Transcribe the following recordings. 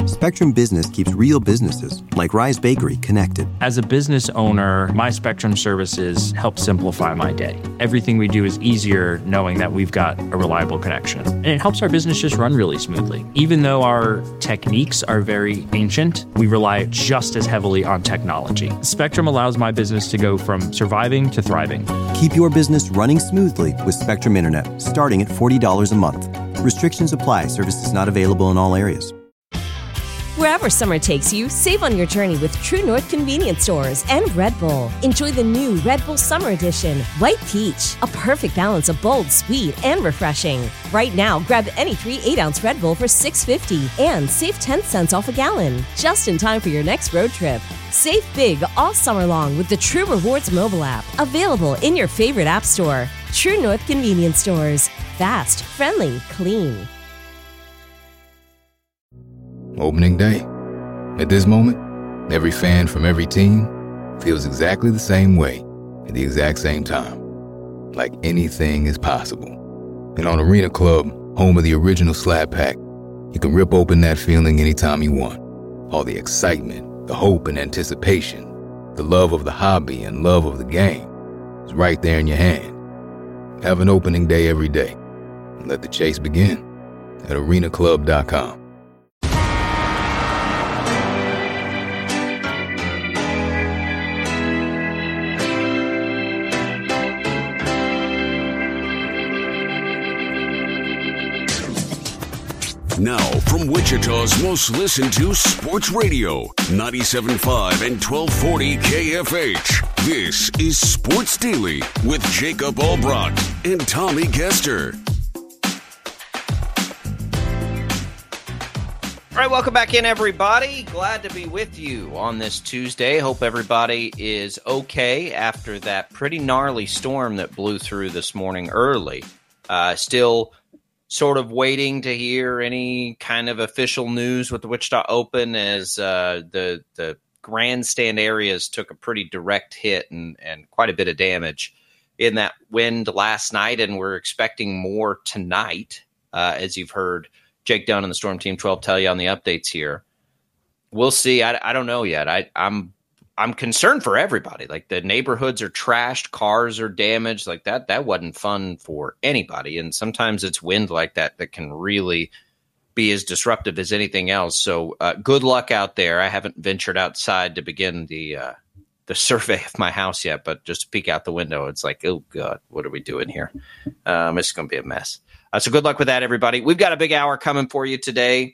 Spectrum Business keeps real businesses, like Rise Bakery, connected. As a business owner, my Spectrum services help simplify my day. Everything we do is easier knowing that we've got a reliable connection. And it helps our business just run really smoothly. Even though our techniques are very ancient, we rely just as heavily on technology. Spectrum allows my business to go from surviving to thriving. Keep your business running smoothly with Spectrum Internet, starting at $40 a month. Restrictions apply. Services not available in all areas. Wherever summer takes you, save on your journey with True North convenience stores and Red Bull. Enjoy the new Red Bull Summer Edition, White Peach, a perfect balance of bold, sweet, and refreshing. Right now, grab any 3 8-ounce Red Bull for $6.50 and save 10 cents off a gallon, just in time for your next road trip. Save big all summer long with the True Rewards mobile app, available in your favorite app store. True North convenience stores. Fast, friendly, clean. Opening day. At this moment, every fan from every team feels exactly the same way at the exact same time. Like anything is possible. And on Arena Club, home of the original Slab Pack, you can rip open that feeling anytime you want. All the excitement, the hope and anticipation, the love of the hobby and love of the game is right there in your hand. Have an opening day every day. And let the chase begin at arenaclub.com. Now, from Wichita's most listened to sports radio, 97.5 and 1240 KFH. This is Sports Daily with Jacob Albrock and Tommy Kester. All right, welcome back in, everybody. Glad to be with you on this Tuesday. Hope everybody is okay after that pretty gnarly storm that blew through this morning early. Still sort of waiting to hear any kind of official news with the Wichita Open, as the grandstand areas took a pretty direct hit and quite a bit of damage in that wind last night, and we're expecting more tonight, as you've heard Jake Dunn and the Storm Team 12 tell you on the updates here. We'll see. I don't know yet. I'm concerned for everybody. Like, the neighborhoods are trashed, cars are damaged. Like, that wasn't fun for anybody. And sometimes it's wind like that can really be as disruptive as anything else. So good luck out there. I haven't ventured outside to begin the survey of my house yet, but just to peek out the window, it's like, oh God, what are we doing here? It's going to be a mess. So good luck with that, everybody. We've got a big hour coming for you today.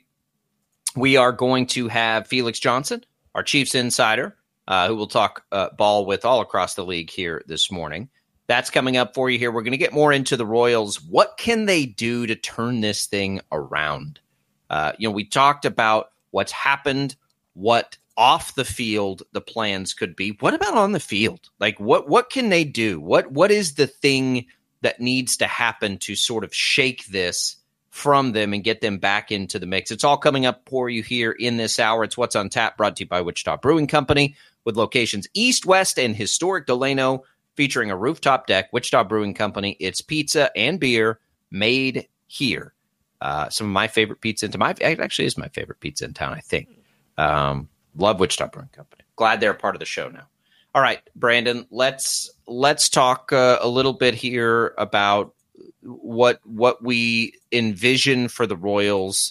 We are going to have Felix Johnson, our Chiefs insider, who will talk ball with all across the league here this morning. That's coming up for you here. We're going to get more into the Royals. What can they do to turn this thing around? We talked about what's happened, what off the field the plans could be. What about on the field? Like, what can they do? What is the thing that needs to happen to sort of shake this from them and get them back into the mix? It's all coming up for you here in this hour. It's What's on Tap, brought to you by Wichita Brewing Company, with locations east, west, and historic Delano, featuring a rooftop deck. Wichita Brewing Company, it's pizza and beer made here. Some of my favorite pizza in town. It actually is my favorite pizza in town, I think. Love Wichita Brewing Company. Glad they're a part of the show now. All right, Brandon, let's talk a little bit here about what we envision for the Royals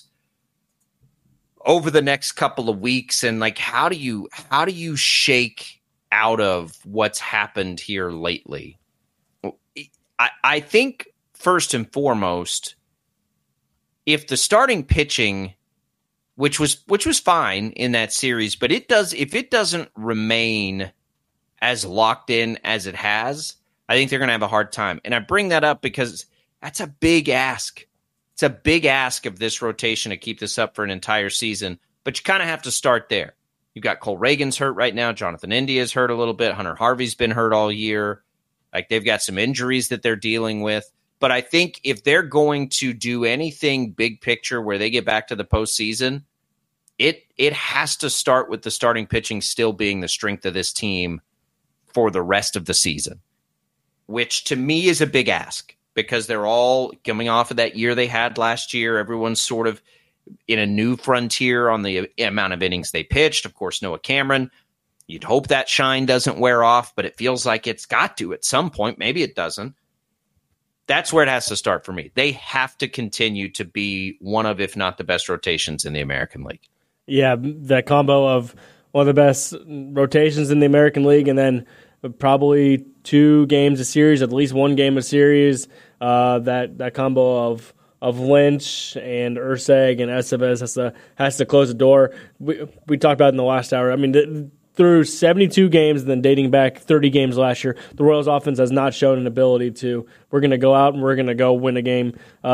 over the next couple of weeks, and like, how do you shake out of what's happened here lately? I think first and foremost, if the starting pitching, which was fine in that series, but if it doesn't remain as locked in as it has, I think they're going to have a hard time. And I bring that up because that's a big ask. It's a big ask of this rotation to keep this up for an entire season, but you kind of have to start there. You've got Cole Reagan's hurt right now. Jonathan India's hurt a little bit. Hunter Harvey's been hurt all year. Like, they've got some injuries that they're dealing with. But I think if they're going to do anything big picture where they get back to the postseason, it has to start with the starting pitching still being the strength of this team for the rest of the season, which to me is a big ask, because they're all coming off of that year they had last year. Everyone's sort of in a new frontier on the amount of innings they pitched. Of course, Noah Cameron, you'd hope that shine doesn't wear off, but it feels like it's got to at some point. Maybe it doesn't. That's where it has to start for me. They have to continue to be one of, if not the best rotations in the American League. Yeah, that combo of one of the best rotations in the American League, and then probably 2 games a series, at least 1 game a series. That combo of Lynch and Urseg and Estevez has to close the door. We talked about it in the last hour. I mean, through 72 games and then dating back 30 games last year, the Royals offense has not shown an ability to, we're going to go out and we're going to go win a game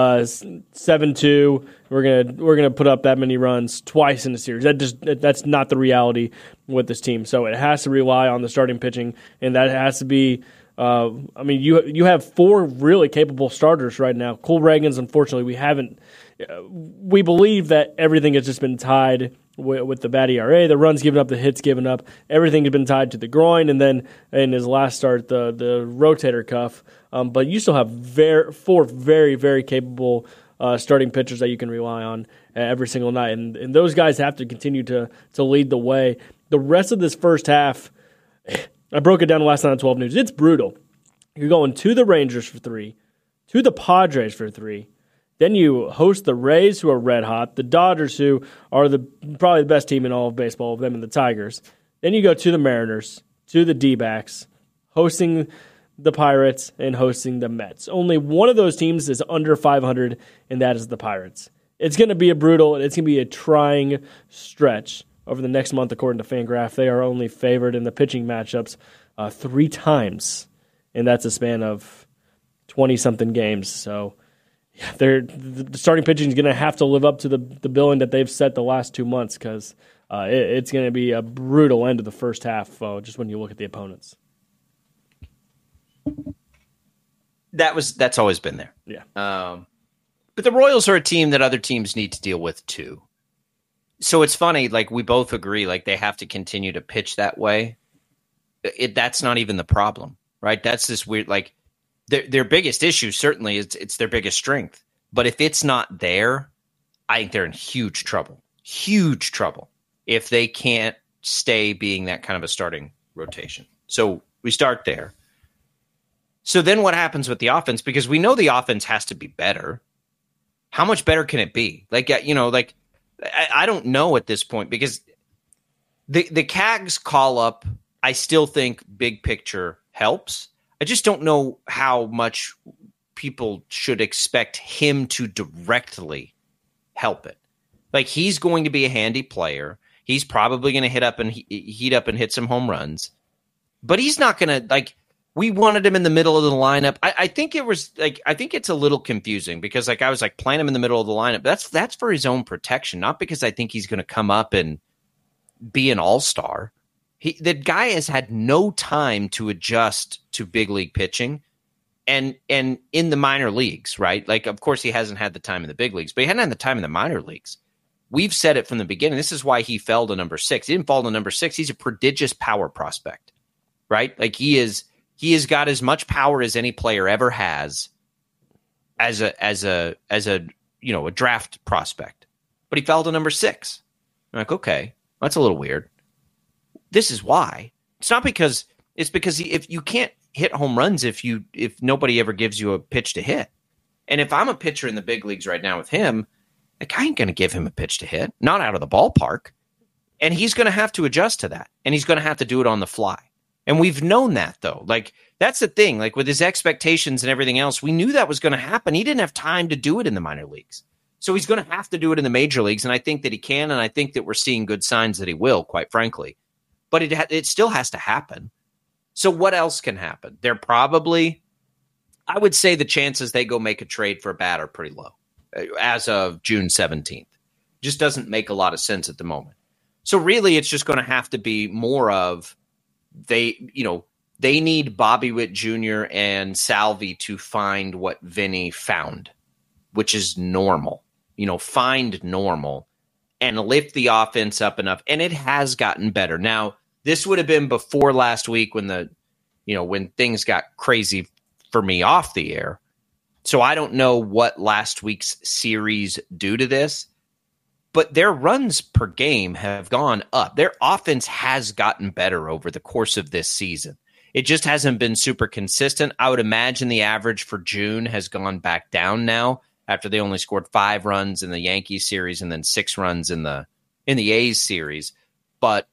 7-2. We're going to put up that many runs twice in a series. That's not the reality with this team. So it has to rely on the starting pitching, and that has to be you have 4 really capable starters right now. Cole Reagans, unfortunately, we believe that everything has just been tied with the bad ERA, the runs given up, the hits given up. Everything has been tied to the groin, and then in his last start, the rotator cuff. But you still have 4 very, very capable starting pitchers that you can rely on every single night, and those guys have to continue to lead the way. The rest of this first half, I broke it down last night on 12 News. It's brutal. You're going to the Rangers for 3, to the Padres for 3. Then you host the Rays, who are red hot, the Dodgers, who are probably the best team in all of baseball, them and the Tigers. Then you go to the Mariners, to the D-backs, hosting the Pirates and hosting the Mets. Only one of those teams is under 500, and that is the Pirates. It's going to be it's going to be a trying stretch over the next month, according to FanGraph. They are only favored in the pitching matchups 3 times, and that's a span of 20-something games. So the starting pitching is going to have to live up to the billing that they've set the last 2 months, because it's going to be a brutal end of the first half just when you look at the opponents. That's always been there. Yeah. But the Royals are a team that other teams need to deal with too. So it's funny, like we both agree, like they have to continue to pitch that way. That's not even the problem, right? That's this weird, like their biggest issue certainly is it's their biggest strength. But if it's not there, I think they're in huge trouble if they can't stay being that kind of a starting rotation. So we start there. So then what happens with the offense? Because we know the offense has to be better. How much better can it be? I don't know at this point, because the Cags call up, I still think big picture helps. I just don't know how much people should expect him to directly help it. Like, he's going to be a handy player. He's probably going to heat up and hit some home runs, but he's not going to, like, we wanted him in the middle of the lineup. I think it's a little confusing, because I was playing him in the middle of the lineup. That's for his own protection, not because I think he's going to come up and be an all-star. The guy has had no time to adjust to big league pitching and in the minor leagues, right? Like, of course, he hasn't had the time in the big leagues, but he hadn't had the time in the minor leagues. We've said it from the beginning. This is why he fell to number 6. He didn't fall to number 6. He's a prodigious power prospect, right? Like, he has got as much power as any player ever has as a draft prospect. But he fell to number 6. I'm like, okay, that's a little weird. This is why. It's because if you can't hit home runs if nobody ever gives you a pitch to hit. And if I'm a pitcher in the big leagues right now with him, like, I ain't going to give him a pitch to hit, not out of the ballpark. And he's going to have to adjust to that. And he's going to have to do it on the fly. And we've known that, though. Like, that's the thing. Like, with his expectations and everything else, we knew that was going to happen. He didn't have time to do it in the minor leagues. So he's going to have to do it in the major leagues. And I think that he can. And I think that we're seeing good signs that he will, quite frankly. But it still has to happen. So what else can happen? They're probably, I would say the chances they go make a trade for a bat are pretty low as of June 17th. Just doesn't make a lot of sense at the moment. So really, it's just going to have to be more of, they need Bobby Witt Jr. and Salvi to find what Vinny found, which is normal. Find normal and lift the offense up enough. And it has gotten better. Now, this would have been before last week when when things got crazy for me off the air. So I don't know what last week's series do to this, but their runs per game have gone up. Their offense has gotten better over the course of this season. It just hasn't been super consistent. I would imagine the average for June has gone back down now after they only scored 5 runs in the Yankees series and then 6 runs in the A's series. But,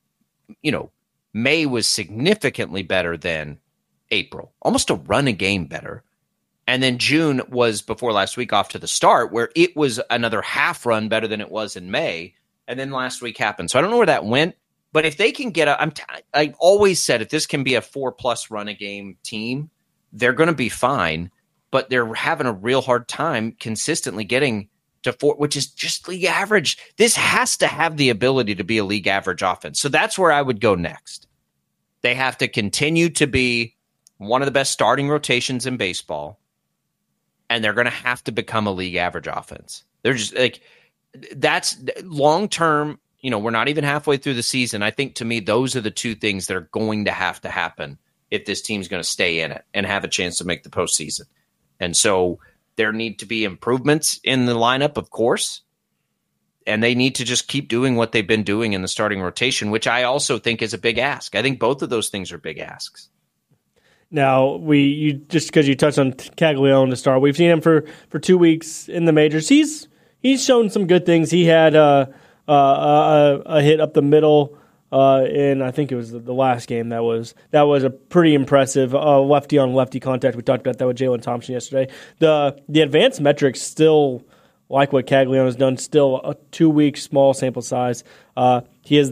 May was significantly better than April, almost a run a game better. And then June was, before last week, off to the start where it was another half run better than it was in May. And then last week happened. So I don't know where that went. But if they can get I've always said if this can be a 4+ run a game team, they're going to be fine. But they're having a real hard time consistently getting to 4, which is just league average. This has to have the ability to be a league average offense. So that's where I would go next. They have to continue to be one of the best starting rotations in baseball, and they're going to have to become a league average offense. They're just that's long term. We're not even halfway through the season. I think to me, those are the 2 things that are going to have to happen if this team's going to stay in it and have a chance to make the postseason. And so there need to be improvements in the lineup, of course, and they need to just keep doing what they've been doing in the starting rotation, which I also think is a big ask. I think both of those things are big asks. Now, just because you touched on Caglione to start, we've seen him for 2 weeks in the majors. He's shown some good things. He had a hit up the middle in, I think it was the last game. That was a pretty impressive lefty on lefty contact. We talked about that with Jalen Thompson yesterday. The advanced metrics still like what Caglione has done. Still a 2-week small sample size. He has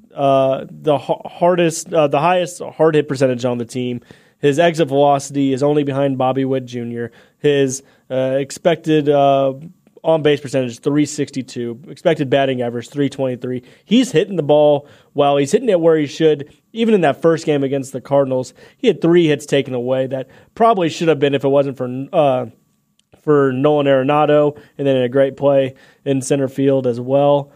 the highest hard hit percentage on the team. His exit velocity is only behind Bobby Witt Jr. His expected on-base percentage, 362. Expected batting average, 323. He's hitting the ball well. He's hitting it where he should. Even in that first game against the Cardinals, he had 3 hits taken away that probably should have been if it wasn't for Nolan Arenado, and then a great play in center field as well.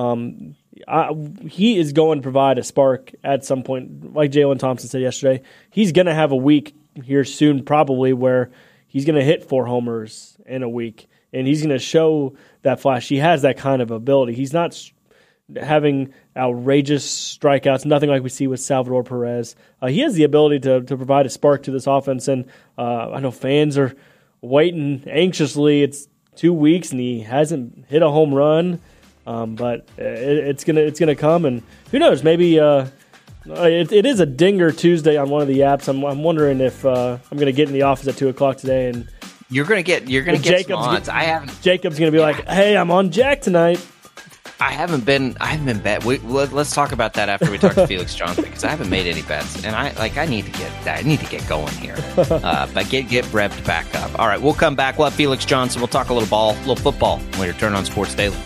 He is going to provide a spark at some point. Like Jalen Thompson said yesterday, he's going to have a week here soon probably where he's going to hit 4 homers in a week. And he's going to show that flash. He has that kind of ability. He's not having outrageous strikeouts, nothing like we see with Salvador Perez. He has the ability to provide a spark to this offense. And I know fans are waiting anxiously. It's 2 weeks, and he hasn't hit a home run. But it's gonna come, and who knows? Maybe it is a Dinger Tuesday on one of the apps. I'm wondering if I'm gonna get in the office at 2:00 today, and you're gonna get some odds. Jacob's gonna be like, "Hey, I'm on Jack tonight." I haven't been bet. Let's talk about that after we talk to Felix Johnson, because I haven't made any bets, and I need to get going here. But get revved back up. All right, we'll come back. We'll have Felix Johnson. We'll talk a little football when we return on Sports Daily.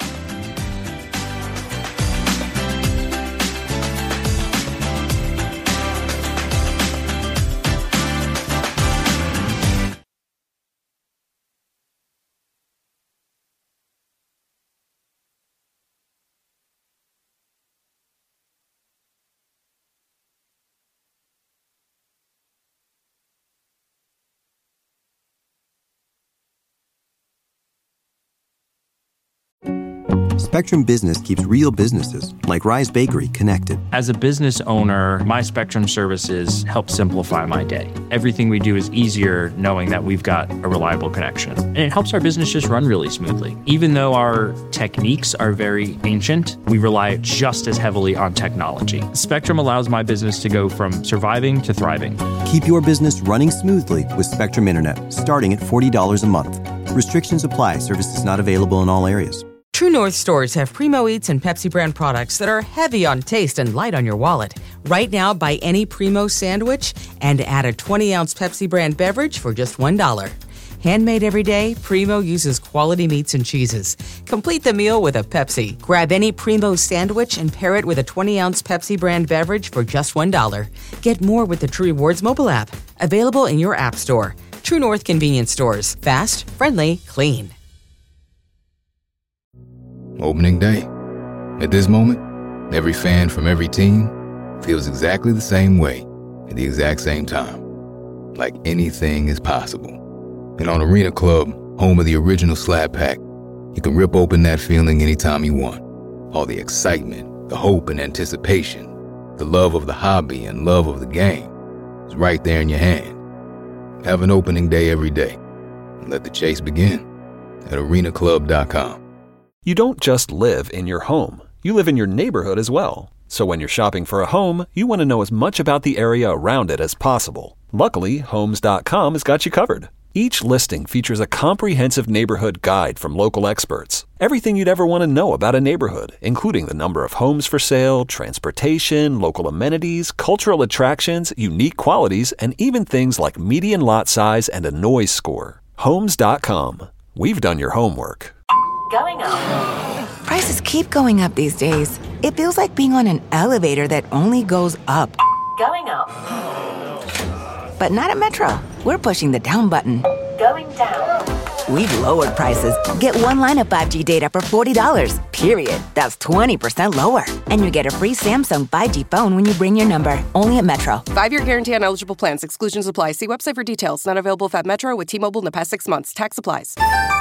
Spectrum Business keeps real businesses, like Rise Bakery, connected. As a business owner, my Spectrum services help simplify my day. Everything we do is easier knowing that we've got a reliable connection. And it helps our business just run really smoothly. Even though our techniques are very ancient, we rely just as heavily on technology. Spectrum allows my business to go from surviving to thriving. Keep your business running smoothly with Spectrum Internet, starting at $40 a month. Restrictions apply. Services not available in all areas. True North stores have Primo Eats and Pepsi brand products that are heavy on taste and light on your wallet. Right now, buy any Primo sandwich and add a 20-ounce Pepsi brand beverage for just $1. Handmade every day, Primo uses quality meats and cheeses. Complete the meal with a Pepsi. Grab any Primo sandwich and pair it with a 20-ounce Pepsi brand beverage for just $1. Get more with the True Rewards mobile app. Available in your app store. True North convenience stores. Fast, friendly, clean. Opening day. At this moment, every fan from every team feels exactly the same way at the exact same time. Like anything is possible. And on Arena Club, home of the original Slab Pack, You can rip open that feeling anytime you want. All the excitement, the hope and anticipation, the love of the hobby and love of the game is right there in your hand. Have an opening day every day. And let the chase begin at arenaclub.com. You don't just live in your home. You live in your neighborhood as well. So when you're shopping for a home, you want to know as much about the area around it as possible. Luckily, Homes.com has got you covered. Each listing features a comprehensive neighborhood guide from local experts. Everything you'd ever want to know about a neighborhood, including the number of homes for sale, transportation, local amenities, cultural attractions, unique qualities, and even things like median lot size and a noise score. Homes.com. We've done your homework. Going up. Prices keep going up these days. It feels like being on an elevator that only goes up. Going up. But not at Metro. We're pushing the down button. Going down. We've lowered prices. Get one line of 5G data for $40, period. That's 20% lower. And you get a free Samsung 5G phone when you bring your number. Only at Metro. 5-year guarantee on eligible plans. Exclusions apply. See website for details. Not available at Metro with T-Mobile in the past 6 months. Tax applies.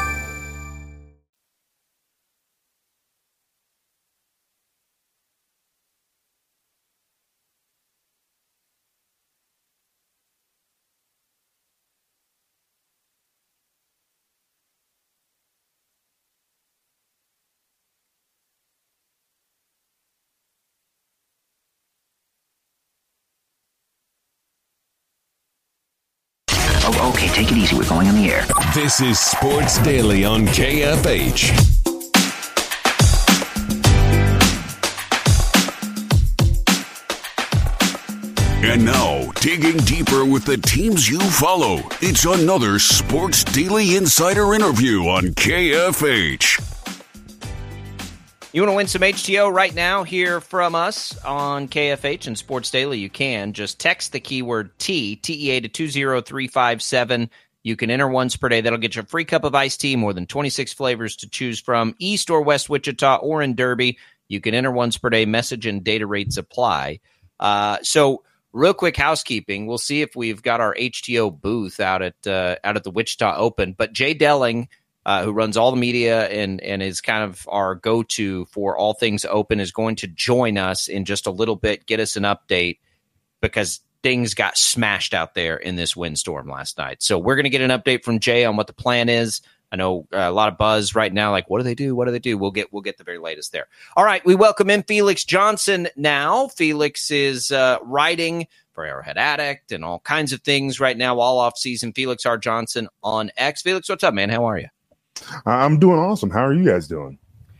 Oh, okay, take it easy. We're going on the air. This is Sports Daily on KFH. And now, digging deeper with the teams you follow, it's another Sports Daily Insider interview on KFH. You want to win some HTO right now? Hear from us on KFH and Sports Daily. You can just text the keyword TEA to 20357. You can enter once per day. That'll get you a free cup of iced tea, more than 26 flavors to choose from, East or West Wichita or in Derby. You can enter once per day. Message and data rates apply. So real quick housekeeping. We'll see if we've got our HTO booth out at the Wichita Open. But Jay Delling, who runs all the media and is kind of our go-to for all things open, is going to join us in just a little bit, get us an update, because things got smashed out there in this windstorm last night. So we're going to get an update from Jay on what the plan is. I know a lot of buzz right now, like, what do they do? What do they do? We'll get the very latest there. All right, we welcome in Felix Johnson now. Felix is writing for Arrowhead Addict and all kinds of things right now, all off season. Felix R. Johnson on X. Felix, what's up, man? How are you? I'm doing awesome. How are you guys doing?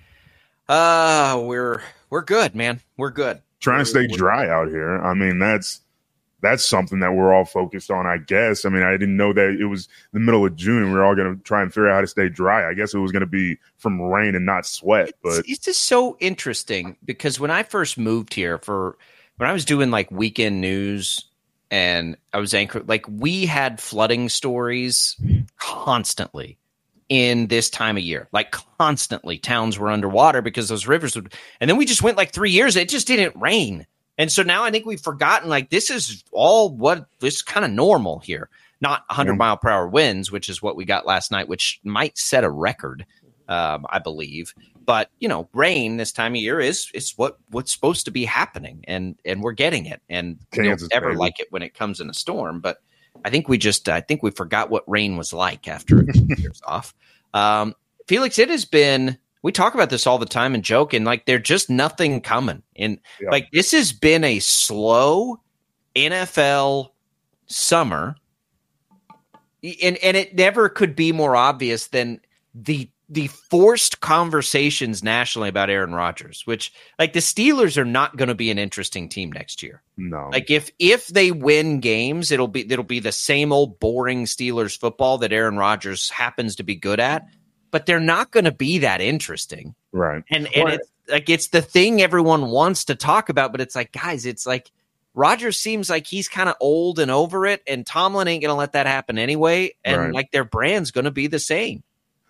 We're good, man. We're good. Trying to stay dry out here. I mean, that's something that we're all focused on, I guess. I mean, I didn't know that it was the middle of June and we we're all going to try and figure out how to stay dry. I guess it was going to be from rain and not sweat. But it's just so interesting because when I first moved here, when I was doing like weekend news and I was anchored, like we had flooding stories constantly in this time of year, like constantly towns were underwater because those rivers would, and then we just went like 3 years. It just didn't rain. And so now I think we've forgotten, like, this is kind of normal here, not 100-mile-per-hour winds, which is what we got last night, which might set a record, I believe. But, rain this time of year is what's supposed to be happening, and we're getting it. And we don't ever like it when it comes in a storm. But I think we forgot what rain was like after a few years off. Felix, it has been – we talk about this all the time and joke, and like there's just nothing coming. And like this has been a slow NFL summer, and it never could be more obvious than the forced conversations nationally about Aaron Rodgers, which like the Steelers are not going to be an interesting team next year. No, like if they win games, it'll be the same old boring Steelers football that Aaron Rodgers happens to be good at. But they're not going to be that interesting. Right. And it's like, it's the thing everyone wants to talk about, but it's like, guys, it's like Rodgers seems like he's kind of old and over it, and Tomlin ain't going to let that happen anyway. And like their brand's going to be the same.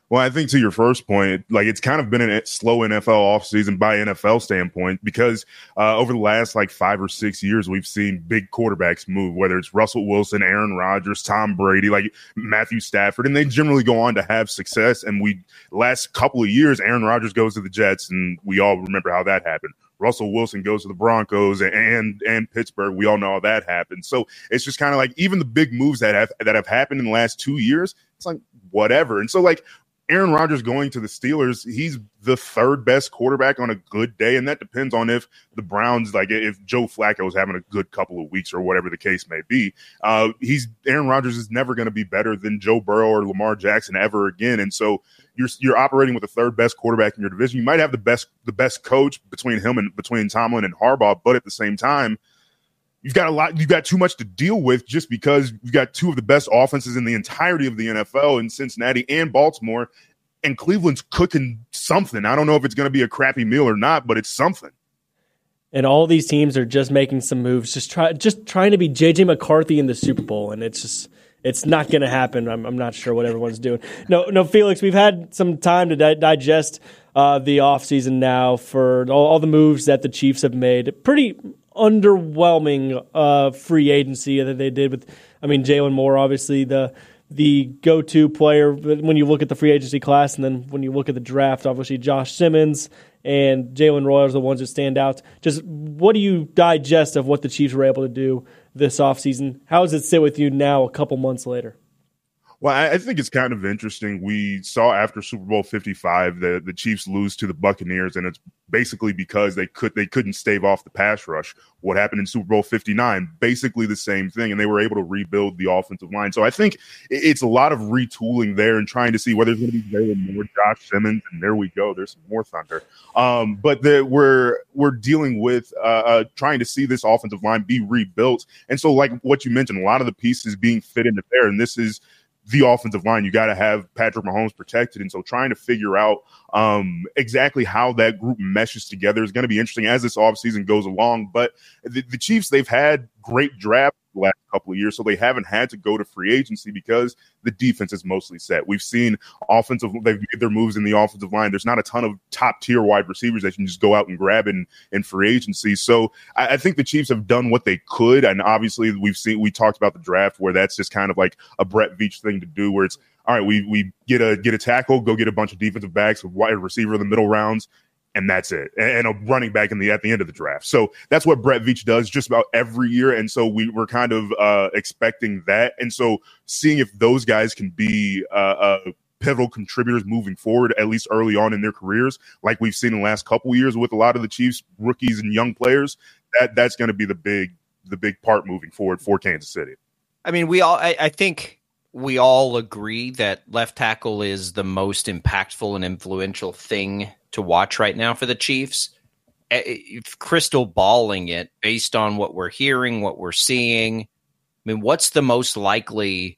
Well, I think to your first point, like it's kind of been a slow NFL offseason by NFL standpoint because over the last like 5 or 6 years, we've seen big quarterbacks move, whether it's Russell Wilson, Aaron Rodgers, Tom Brady, like Matthew Stafford, and they generally go on to have success. And last couple of years, Aaron Rodgers goes to the Jets, and we all remember how that happened. Russell Wilson goes to the Broncos and Pittsburgh. We all know how that happened. So it's just kind of like even the big moves that have happened in the last 2 years, it's like whatever. And so like Aaron Rodgers going to the Steelers, he's the third best quarterback on a good day, and that depends on if the Browns, like if Joe Flacco is having a good couple of weeks or whatever the case may be. Aaron Rodgers is never going to be better than Joe Burrow or Lamar Jackson ever again, and so you're operating with the third best quarterback in your division. You might have the best coach between Tomlin and Harbaugh, but at the same time, you've got too much to deal with just because you've got two of the best offenses in the entirety of the NFL in Cincinnati and Baltimore, and Cleveland's cooking something. I don't know if it's going to be a crappy meal or not, but it's something. And all these teams are just making some moves, just trying to be J.J. McCarthy in the Super Bowl, and it's not going to happen. I'm not sure what everyone's doing. No, Felix, we've had some time to digest the offseason now for all the moves that the Chiefs have made. Pretty underwhelming free agency that they did with, Jalen Moore, obviously the go-to player when you look at the free agency class, and then when you look at the draft, obviously Josh Simmons and Jalen Royal are the ones that stand out. Just what do you digest of what the Chiefs were able to do this offseason? How does it sit with you now a couple months later? Well, I think it's kind of interesting. We saw after Super Bowl 55 the Chiefs lose to the Buccaneers, and it's basically because they couldn't stave off the pass rush. What happened in Super Bowl 59? Basically the same thing, and they were able to rebuild the offensive line. So I think it's a lot of retooling there and trying to see whether there's going to be Jalen Moore, Josh Simmons, and there we go. There's some more thunder. But we're dealing with trying to see this offensive line be rebuilt. And so like what you mentioned, a lot of the pieces being fit into there, and this is the offensive line. You got to have Patrick Mahomes protected. And so trying to figure out exactly how that group meshes together is going to be interesting as this offseason goes along. But the Chiefs, they've had great drafts the last couple of years, so they haven't had to go to free agency because the defense is mostly set. We've seen they've made their moves in the offensive line. There's not a ton of top tier wide receivers that you can just go out and grab in free agency. So I think the Chiefs have done what they could. And obviously we talked about the draft where that's just kind of like a Brett Veach thing to do, where it's, all right, we get a tackle, go get a bunch of defensive backs, a wide receiver in the middle rounds, and that's it. And a running back at the end of the draft. So that's what Brett Veach does just about every year. And so we're kind of expecting that. And so seeing if those guys can be pivotal contributors moving forward, at least early on in their careers, like we've seen in the last couple of years with a lot of the Chiefs rookies and young players, that's going to be the big part moving forward for Kansas City. I think we all agree that left tackle is the most impactful and influential thing to watch right now for the Chiefs. Crystal balling it based on what we're hearing, what we're seeing. What's the most likely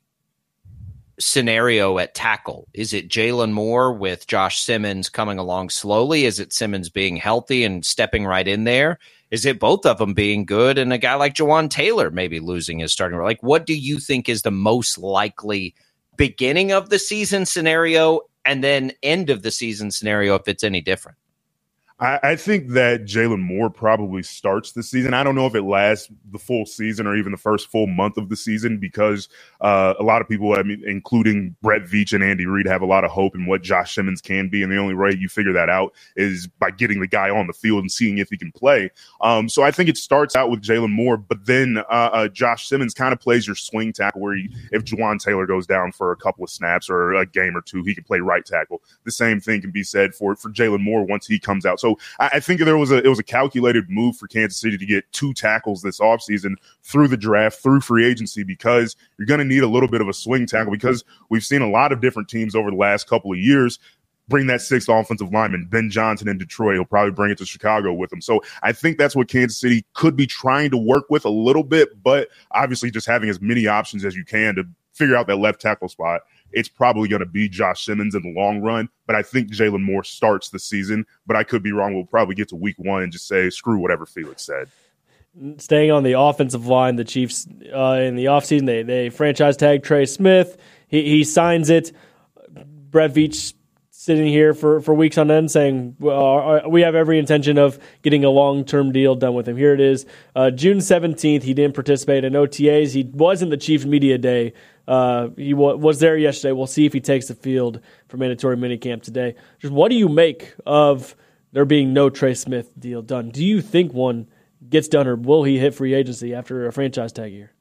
scenario at tackle? Is it Jalen Moore with Josh Simmons coming along slowly? Is it Simmons being healthy and stepping right in there? Is it both of them being good and a guy like Jawan Taylor maybe losing his starting role? Like, what do you think is the most likely beginning of the season scenario and then end of the season scenario if it's any different? I think that Jalen Moore probably starts the season. I don't know if it lasts the full season or even the first full month of the season because a lot of people, including Brett Veach and Andy Reid, have a lot of hope in what Josh Simmons can be. And the only way you figure that out is by getting the guy on the field and seeing if he can play. So I think it starts out with Jalen Moore, but then Josh Simmons kind of plays your swing tackle where if Jawan Taylor goes down for a couple of snaps or a game or two, he can play right tackle. The same thing can be said for Jalen Moore once he comes out. So I think it was a calculated move for Kansas City to get two tackles this offseason through the draft, through free agency, because you're going to need a little bit of a swing tackle because we've seen a lot of different teams over the last couple of years bring that sixth offensive lineman, Ben Johnson in Detroit. He'll probably bring it to Chicago with him. So I think that's what Kansas City could be trying to work with a little bit, but obviously just having as many options as you can to figure out that left tackle spot. It's probably going to be Josh Simmons in the long run, but I think Jalen Moore starts the season, but I could be wrong. We'll probably get to week one and just say, screw whatever Felix said. Staying on the offensive line, the Chiefs in the offseason, they franchise tag Trey Smith. He signs it. Brett Veach sitting here for weeks on end saying, well, we have every intention of getting a long-term deal done with him. Here it is. June 17th, he didn't participate in OTAs. He was in the Chiefs media day. He was there yesterday. We'll see if he takes the field for mandatory minicamp today. Just what do you make of there being no Trey Smith deal done? Do you think one gets done, or will he hit free agency after a franchise tag year?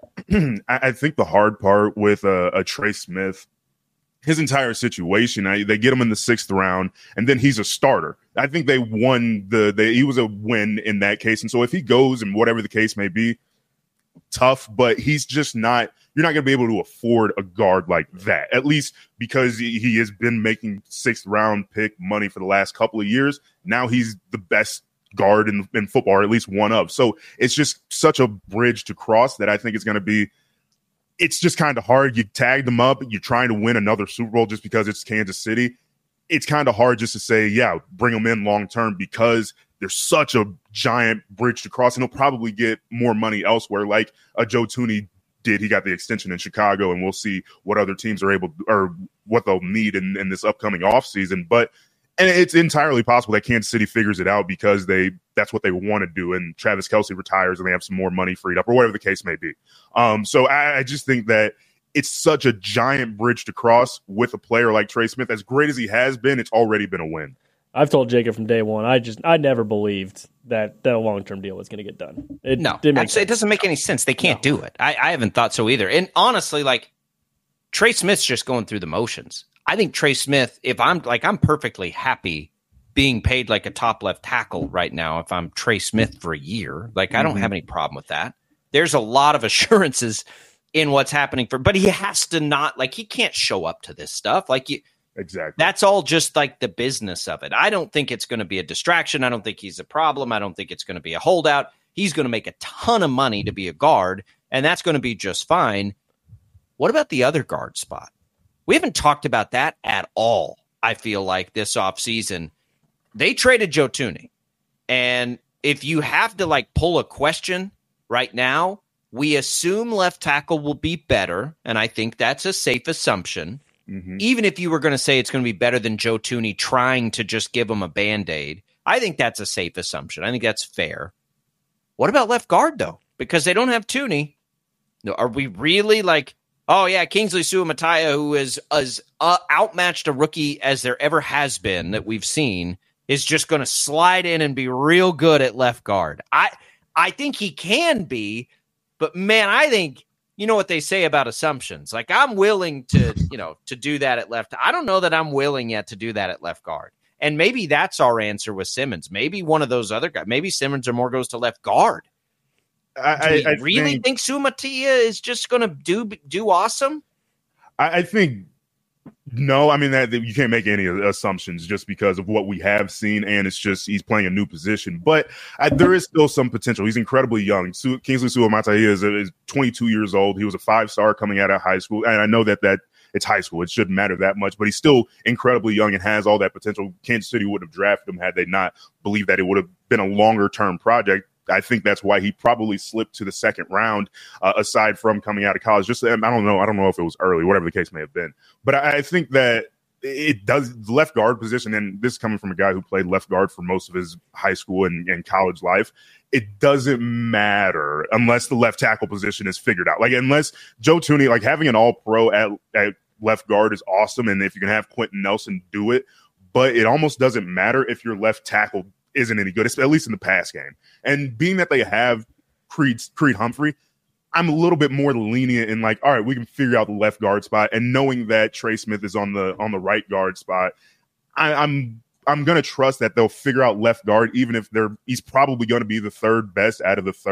I think the hard part with a Trey Smith, his entire situation, they get him in the 6th round, and then he's a starter. I think they won he was a win in that case. And so if he goes and whatever the case may be, tough, but he's just not, you're not going to be able to afford a guard like that, at least because he has been making 6th round pick money for the last couple of years. Now he's the best guard in football, or at least one of. So it's just such a bridge to cross that I think it's going to be, it's just kind of hard. You tagged them up. You're trying to win another Super Bowl just because it's Kansas City. It's kind of hard just to say, yeah, bring them in long term, because there's such a giant bridge to cross, and he'll probably get more money elsewhere, like a Joe Thuney did. He got the extension in Chicago, and we'll see what other teams are able, or what they'll need in this upcoming offseason. But and it's entirely possible that Kansas City figures it out because that's what they want to do, and Travis Kelce retires and they have some more money freed up, or whatever the case may be. So I just think that it's such a giant bridge to cross with a player like Trey Smith. As great as he has been, it's already been a win. I've told Jacob from day one, I never believed that a long-term deal was going to get done. It doesn't make any sense. They can't do it. I haven't thought so either. And honestly, like, Trey Smith's just going through the motions. I think Trey Smith, I'm perfectly happy being paid like a top left tackle right now if I'm Trey Smith for a year. Like, I don't have any problem with that. There's a lot of assurances in what's happening but he has to not, like, he can't show up to this stuff. Exactly. That's all just like the business of it. I don't think it's going to be a distraction. I don't think he's a problem. I don't think it's going to be a holdout. He's going to make a ton of money to be a guard, and that's going to be just fine. What about the other guard spot? We haven't talked about that at all, I feel like, this offseason. They traded Joe Thuney. And if you have to, pull a question right now, we assume left tackle will be better, and I think that's a safe assumption. Mm-hmm. Even if you were going to say it's going to be better than Joe Thuney trying to just give him a Band-Aid, I think that's a safe assumption. I think that's fair. What about left guard, though? Because they don't have Thuney. Are we really Kingsley Suamataia, who is as outmatched a rookie as there ever has been that we've seen, is just going to slide in and be real good at left guard? I think he can be, but man, I think, you know what they say about assumptions. Like, I'm willing to, to do that at left. I don't know that I'm willing yet to do that at left guard. And maybe that's our answer with Simmons. Maybe one of those other guys, maybe Simmons or more goes to left guard. I really think Suamataia is just going to do awesome? I think no. I mean, that you can't make any assumptions just because of what we have seen, and it's just he's playing a new position. But there is still some potential. He's incredibly young. Kingsley Suamataia is 22 years old. He was a 5-star coming out of high school, and I know that it's high school. It shouldn't matter that much, but he's still incredibly young and has all that potential. Kansas City would have drafted him had they not believed that it would have been a longer-term project. I think that's why he probably slipped to the 2nd round, aside from coming out of college. Just, I don't know if it was early, whatever the case may have been. But I think that it does, the left guard position, and this is coming from a guy who played left guard for most of his high school and college life, it doesn't matter unless the left tackle position is figured out. Like, unless Joe Thuney, having an all-pro at left guard is awesome, and if you can have Quentin Nelson do it, but it almost doesn't matter if your left tackle isn't any good, at least in the pass game. And being that they have Creed Humphrey, I'm a little bit more lenient in all right, we can figure out the left guard spot. And knowing that Trey Smith is on the right guard spot, I'm going to trust that they'll figure out left guard, even if he's probably going to be the 3rd best out of the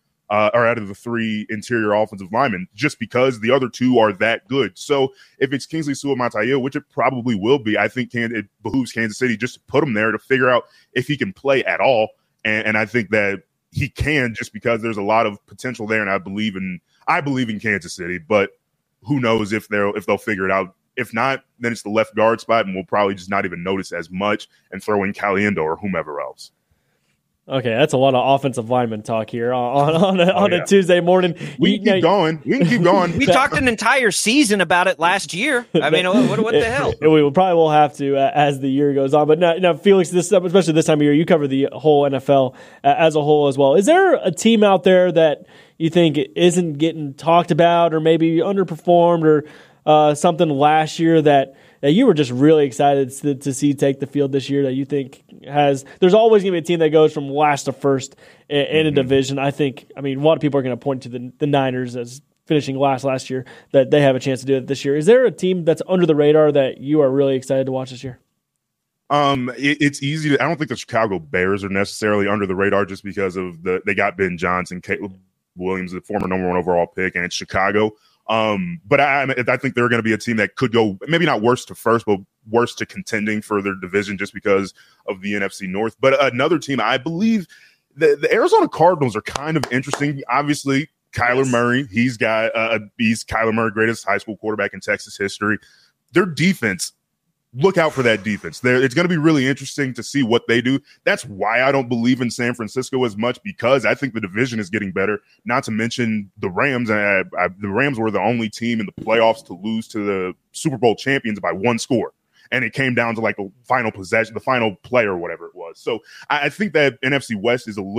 3 interior offensive linemen, just because the other 2 are that good. So if it's Kingsley Suamataia, which it probably will be, I think it behooves Kansas City just to put him there to figure out if he can play at all. And I think that he can, just because there's a lot of potential there, and I believe in Kansas City. But who knows if they'll figure it out. If not, then it's the left guard spot, and we'll probably just not even notice as much and throw in Caliendo or whomever else. Okay, that's a lot of offensive lineman talk here on a Tuesday morning. We can keep going. We can keep going. We talked an entire season about it last year. I mean, what the hell? We probably will have to as the year goes on. But now, Felix, especially this time of year, you cover the whole NFL as a whole as well. Is there a team out there that you think isn't getting talked about or maybe underperformed or something last year that you were just really excited to see take the field this year that you think has – there's always going to be a team that goes from last to first in a division. I mean, a lot of people are going to point to the Niners as finishing last year, that they have a chance to do it this year. Is there a team that's under the radar that you are really excited to watch this year? It's easy to – I don't think the Chicago Bears are necessarily under the radar just because of they got Ben Johnson, Caleb Williams, the former number 1 overall pick, and it's Chicago. But I think they're going to be a team that could go maybe not worst to first, but worst to contending for their division just because of the NFC North. But another team, I believe the Arizona Cardinals are kind of interesting. Obviously, Kyler Murray, he's Kyler Murray, greatest high school quarterback in Texas history. Their defense, look out for that defense. It's going to be really interesting to see what they do. That's why I don't believe in San Francisco as much, because I think the division is getting better. Not to mention the Rams. The Rams were the only team in the playoffs to lose to the Super Bowl champions by 1 score. And it came down to like the final possession, the final play or whatever it was. So I think that NFC West is a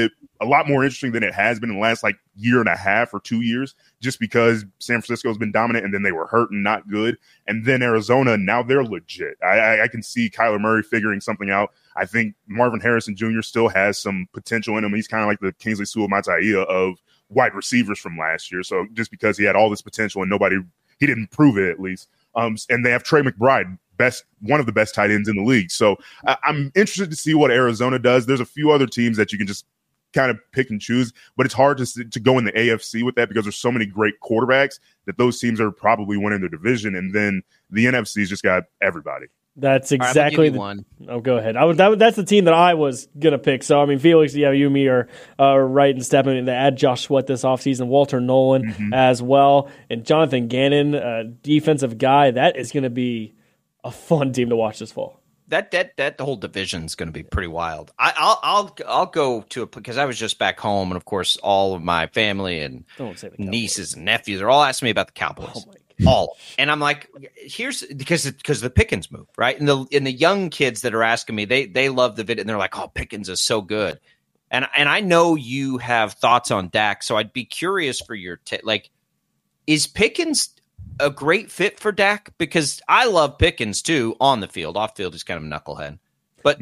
lot more interesting than it has been in the last like year and a half or 2 years, just because San Francisco has been dominant and then they were hurt and not good. And then Arizona, now they're legit. I can see Kyler Murray figuring something out. I think Marvin Harrison Jr. still has some potential in him. He's kind of like the Kingsley Sue-Mata'ia of wide receivers from last year. So just because he had all this potential and he didn't prove it at least. And they have Trey McBride, one of the best tight ends in the league. So I'm interested to see what Arizona does. There's a few other teams that you can just kind of pick and choose, but it's hard to go in the AFC with that because there's so many great quarterbacks that those teams are probably winning their division. And then the NFC's just got everybody. That's exactly one. Oh, go ahead. That's the team that I was going to pick. So, I mean, Felix, you and me are right in stepping in. They add Josh Sweat this offseason, Walter Nolan as well, and Jonathan Gannon, a defensive guy. That is going to be a fun team to watch this fall. That the whole division is going to be pretty wild. I'll go to it because I was just back home, and of course, all of my family and nieces and nephews are all asking me about the Cowboys. Oh my God. All. And I'm like, because the Pickens move, right? And the young kids that are asking me, they love the video, and they're like, oh, Pickens is so good. And I know you have thoughts on Dak, so I'd be curious for your is Pickens a great fit for Dak? Because I love Pickens too on the field. Off field, he's kind of a knucklehead. But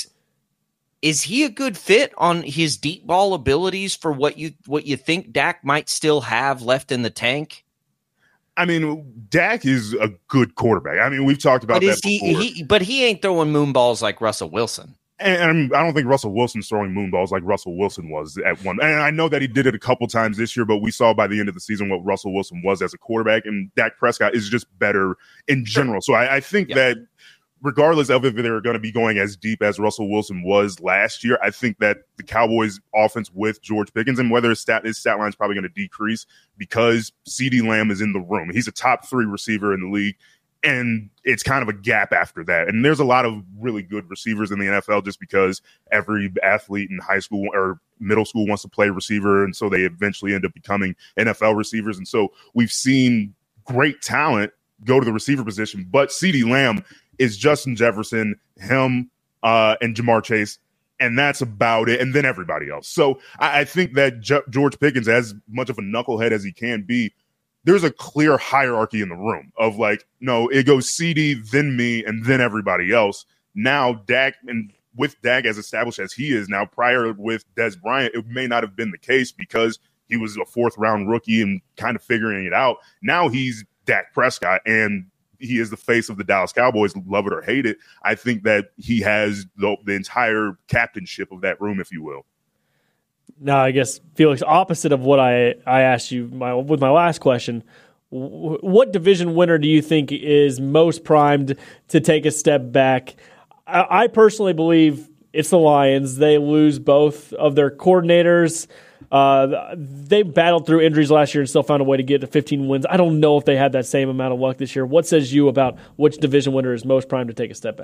is he a good fit on his deep ball abilities for what you think Dak might still have left in the tank? I mean, Dak is a good quarterback. I mean, we've talked about that before. But he ain't throwing moon balls like Russell Wilson. And I don't think Russell Wilson's throwing moon balls like Russell Wilson was at one. And I know that he did it a couple times this year, but we saw by the end of the season what Russell Wilson was as a quarterback, and Dak Prescott is just better in general. So I think that regardless of if they're going to be going as deep as Russell Wilson was last year, I think that the Cowboys offense with George Pickens, and whether his stat line is probably going to decrease because CeeDee Lamb is in the room. He's a top 3 receiver in the league, and it's kind of a gap after that. And there's a lot of really good receivers in the NFL just because every athlete in high school or middle school wants to play receiver, and so they eventually end up becoming NFL receivers. And so we've seen great talent go to the receiver position, but CeeDee Lamb is Justin Jefferson, him, and Jamar Chase, and that's about it, and then everybody else. So I think that George Pickens, as much of a knucklehead as he can be, there's a clear hierarchy in the room of like, no, it goes CD, then me, and then everybody else. Now Dak, and with Dak as established as he is now, prior with Dez Bryant, it may not have been the case because he was a 4th-round rookie and kind of figuring it out. Now he's Dak Prescott, and he is the face of the Dallas Cowboys, love it or hate it. I think that he has the entire captainship of that room, if you will. Now, I guess, Felix, opposite of what I asked you with my last question, what division winner do you think is most primed to take a step back? I personally believe it's the Lions. They lose both of their coordinators. They battled through injuries last year and still found a way to get to 15 wins. I don't know if they had that same amount of luck this year. What says you about which division winner is most primed to take a step back?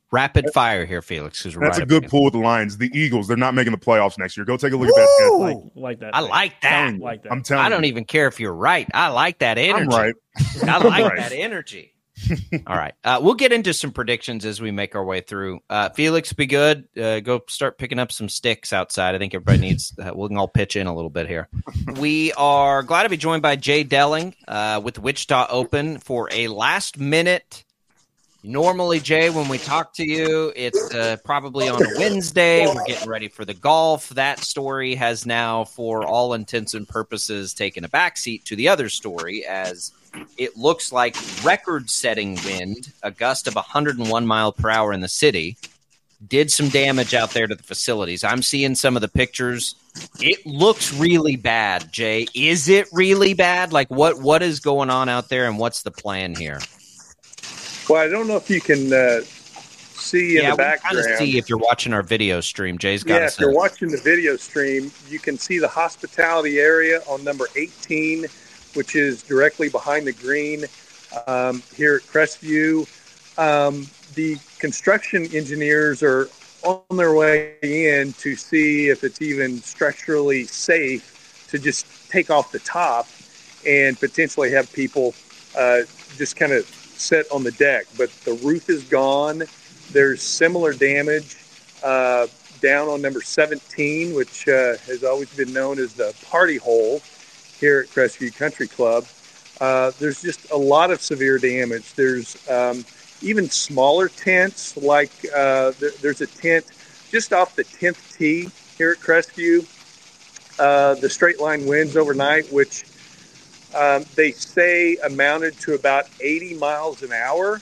Rapid fire here, Felix. That's a good pull with the Lions. The Eagles, they're not making the playoffs next year. Go take a look at that. Like that. I like that. I'm telling you. I don't even care if you're right. I like that energy. I'm right. I like that energy. All right. We'll get into some predictions as we make our way through. Felix, be good. Go start picking up some sticks outside. I think everybody needs we can all pitch in a little bit here. We are glad to be joined by Jay Delling with the Wichita Open for a last minute. Normally, Jay, when we talk to you, it's probably on a Wednesday. We're getting ready for the golf. That story has now, for all intents and purposes, taken a backseat to the other story, as it looks like record-setting wind, a gust of 101 mile per hour in the city, did some damage out there to the facilities. I'm seeing some of the pictures. It looks really bad, Jay. Is it really bad? Like, what is going on out there, and what's the plan here? Well, I don't know if you can see in the background. Yeah, see if you're watching our video stream. Jay's got if you're watching the video stream, you can see the hospitality area on number 18, which is directly behind the green here at Crestview. The construction engineers are on their way in to see if it's even structurally safe to just take off the top and potentially have people just kind of set on the deck. But the roof is gone. There's similar damage down on number 17, which has always been known as the party hole here at Crestview Country Club. There's just a lot of severe damage. There's even smaller tents, like there's a tent just off the 10th tee here at Crestview. The straight line winds overnight, which they say amounted to about 80 miles an hour.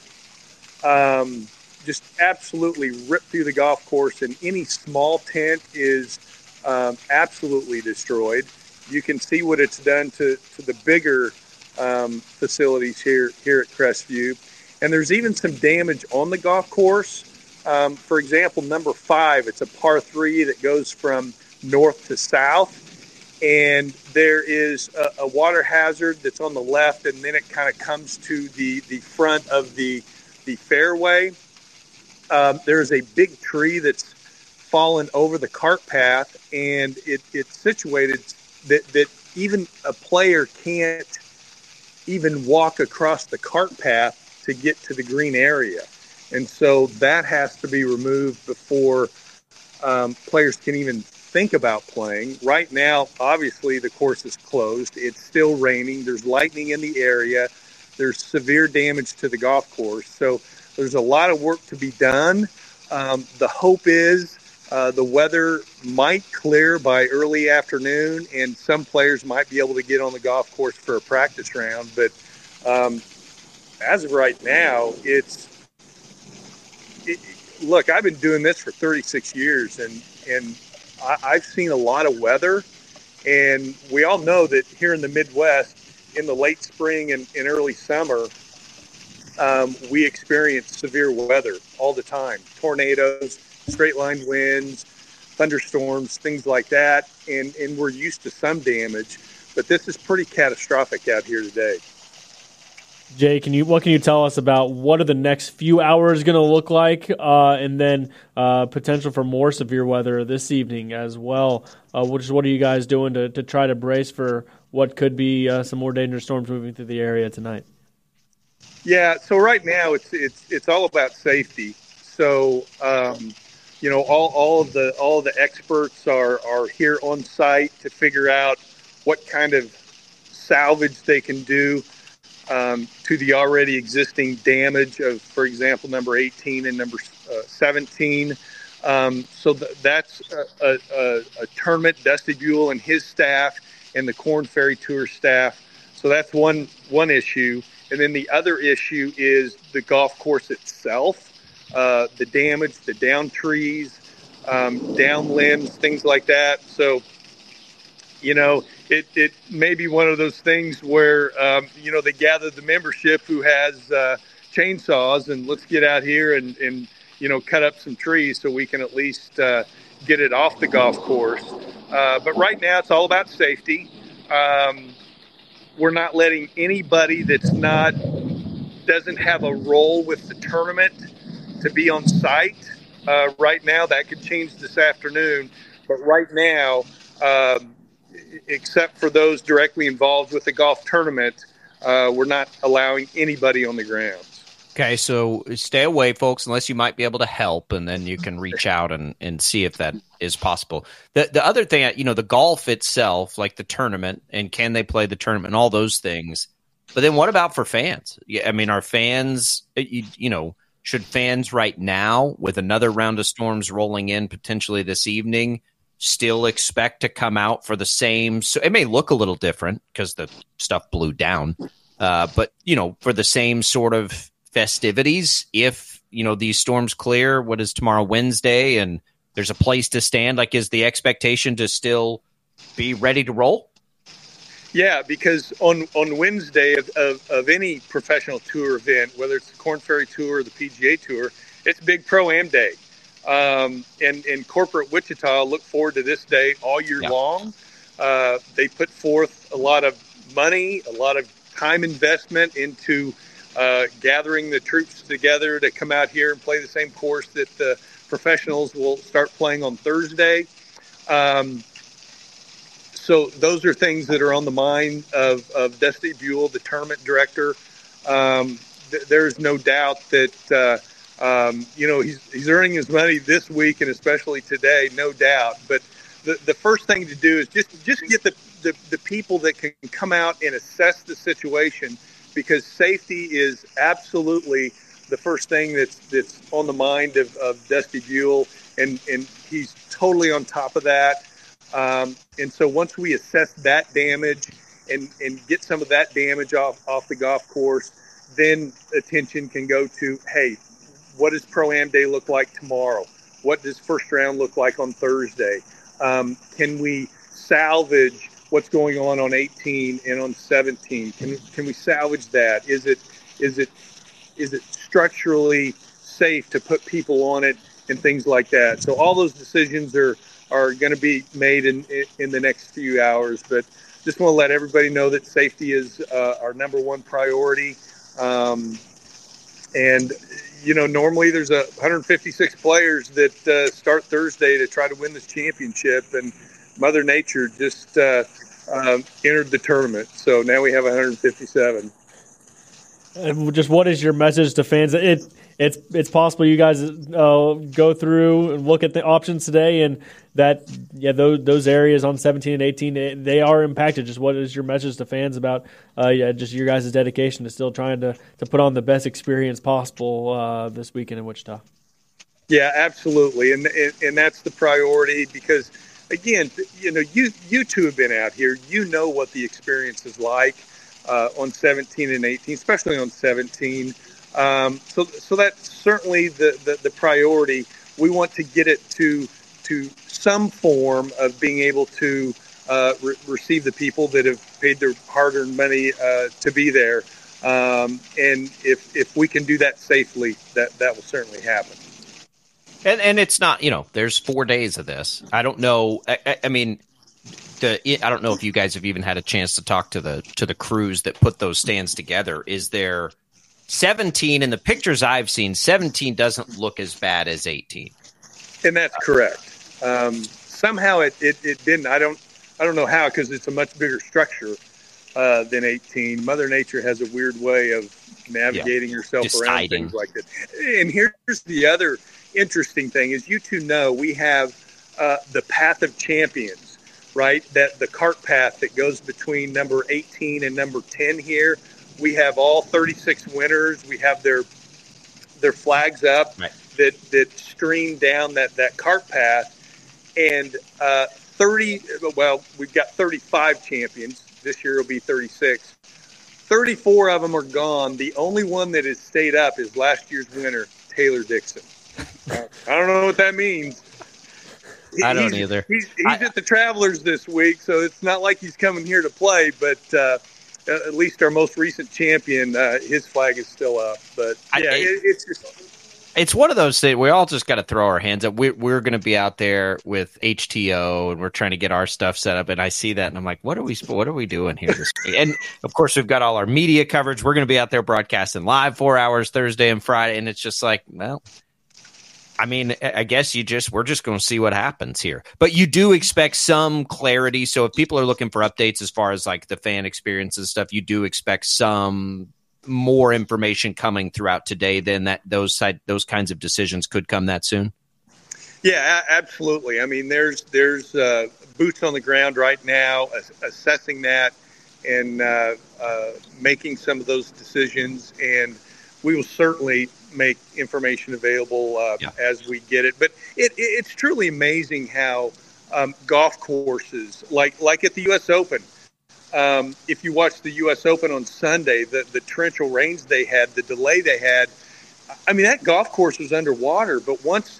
Just absolutely ripped through the golf course, and any small tent is absolutely destroyed. You can see what it's done to the bigger facilities here at Crestview. And there's even some damage on the golf course. For example, number 5, it's a par 3 that goes from north to south. And there is a water hazard that's on the left, and then it kind of comes to the front of the fairway. There is a big tree that's fallen over the cart path, and it's situated that even a player can't even walk across the cart path to get to the green area. And so that has to be removed before players can even think about playing. Right now, obviously, the course is closed. It's still raining. There's lightning in the area. There's severe damage to the golf course. So there's a lot of work to be done. The hope is the weather might clear by early afternoon, and some players might be able to get on the golf course for a practice round. But as of right now, look, I've been doing this for 36 years, and I've seen a lot of weather, and we all know that here in the Midwest, in the late spring and early summer, we experience severe weather all the time. Tornadoes, straight line winds, thunderstorms, things like that, and we're used to some damage, but this is pretty catastrophic out here today. Jay, what can you tell us about what are the next few hours going to look like, and then potential for more severe weather this evening as well? What are you guys doing to try to brace for what could be some more dangerous storms moving through the area tonight? Yeah, so right now it's all about safety. So all of the experts are here on site to figure out what kind of salvage they can do to the already existing damage of, for example, number 18 and number 17. So that's a tournament, Dusty Buell and his staff, and the Korn Ferry Tour staff. So that's one issue. And then the other issue is the golf course itself, the damage, the down trees, down limbs, things like that. So, it may be one of those things where, they gather the membership who has chainsaws, and let's get out here and cut up some trees so we can at least get it off the golf course. But right now it's all about safety. We're not letting anybody doesn't have a role with the tournament to be on site right now. That could change this afternoon. But right now, except for those directly involved with the golf tournament, we're not allowing anybody on the grounds. Okay, so stay away, folks, unless you might be able to help, and then you can reach out and see if that is possible. The other thing, the golf itself, like the tournament, and can they play the tournament and all those things. But then what about for fans? I mean, are fans, should fans right now, with another round of storms rolling in potentially this evening, still expect to come out for the same? So it may look a little different because the stuff blew down, but, for the same sort of festivities if these storms clear. What is tomorrow, Wednesday, and there's a place to stand? Like, is the expectation to still be ready to roll? Yeah, because on Wednesday of any professional tour event, whether it's the Korn Ferry Tour or the PGA Tour, it's Big Pro-Am Day. And corporate Wichita look forward to this day all year long. They put forth a lot of money, a lot of time investment into gathering the troops together to come out here and play the same course that the professionals will start playing on Thursday. So those are things that are on the mind of Dusty Buell, the tournament director. There's no doubt that, he's earning his money this week and especially today, no doubt. But the first thing to do is just get the people that can come out and assess the situation, because safety is absolutely the first thing that's on the mind of Dusty Buell, and he's totally on top of that. And so once we assess that damage and get some of that damage off the golf course, then attention can go to, hey, what does Pro-Am Day look like tomorrow? What does first round look like on Thursday? Can we salvage what's going on 18 and on 17? Can we salvage that? Is it structurally safe to put people on it and things like that? So all those decisions are going to be made in the next few hours. But just want to let everybody know that safety is our number one priority. And normally there's 156 players that start Thursday to try to win this championship, and Mother Nature just entered the tournament. So now we have 157. Just what is your message to fans? It's possible you guys go through and look at the options today, and that those areas on 17 and 18 they are impacted. Just what is your message to fans about just your guys' dedication to still trying to put on the best experience possible this weekend in Wichita? Yeah, absolutely, and that's the priority, because again, you two have been out here. You know what the experience is like on 17 and 18, especially on 17. So that's certainly the priority. We want to get it to some form of being able to receive the people that have paid their hard-earned money to be there. And if we can do that safely, that will certainly happen. And it's not, there's 4 days of this. I don't know. I mean, I don't know if you guys have even had a chance to talk to the crews that put those stands together. Is there 17? In the pictures I've seen, 17 doesn't look as bad as 18. And that's correct. Somehow it didn't. I don't know how, because it's a much bigger structure than 18. Mother Nature has a weird way of navigating herself around things like that. And here's the other interesting thing is, you two know, we have the Path of Champions, right? That the cart path that goes between number 18 and number 10 here. We have all 36 winners. We have their flags up, right, that stream down that cart path. And we've got 35 champions. This year will be 36. 34 of them are gone. The only one that has stayed up is last year's winner, Taylor Dixon. I don't know what that means. I don't either. He's at the Travelers this week, so it's not like he's coming here to play, but at least our most recent champion, his flag is still up. But it's just... It's one of those things we all just got to throw our hands up. We're going to be out there with HTO, and we're trying to get our stuff set up. And I see that, and I'm like, what are we doing here this week? And of course, we've got all our media coverage. We're going to be out there broadcasting live 4 hours Thursday and Friday, and it's just like, well, I mean, I guess we're just going to see what happens here. But you do expect some clarity. So if people are looking for updates as far as like the fan experience and stuff, you do expect some more information coming throughout today. Then that those kinds of decisions could come that soon. Yeah, absolutely. I mean, there's boots on the ground right now assessing that and making some of those decisions, and we will certainly make information available as we get it. But it's truly amazing how golf courses, like at the U.S. Open, if you watch the U.S. Open on Sunday, the torrential rains they had, the delay they had, I mean, that golf course was underwater. But once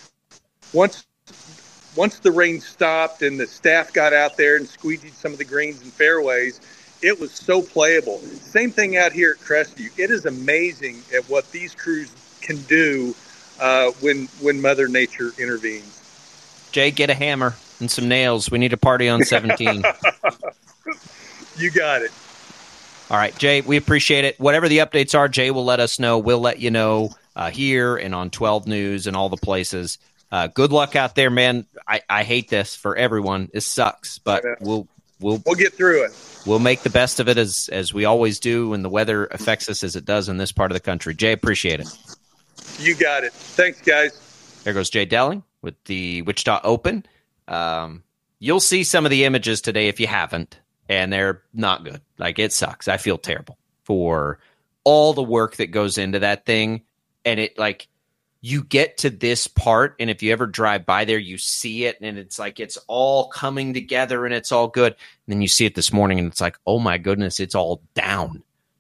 the rain stopped and the staff got out there and squeegeed some of the greens and fairways, it was so playable. Same thing out here at Crestview. It is amazing at what these crews can do when Mother Nature intervenes. Jay, get a hammer and some nails. We need a party on 17. You got it. All right, Jay, we appreciate it. Whatever the updates are, Jay will let us know. We'll let you know here and on 12 News and all the places. Good luck out there, man. I hate this for everyone. It sucks, but we'll get through it. We'll make the best of it as we always do when the weather affects us as it does in this part of the country. Jay, appreciate it. You got it. Thanks, guys. There goes Jay Delling with the Wichita Open. You'll see some of the images today if you haven't, and they're not good. Like, it sucks. I feel terrible for all the work that goes into that thing, and it like – you get to this part, and if you ever drive by there, you see it, and it's like it's all coming together, and it's all good. And then you see it this morning, and it's like, oh, my goodness, it's all down.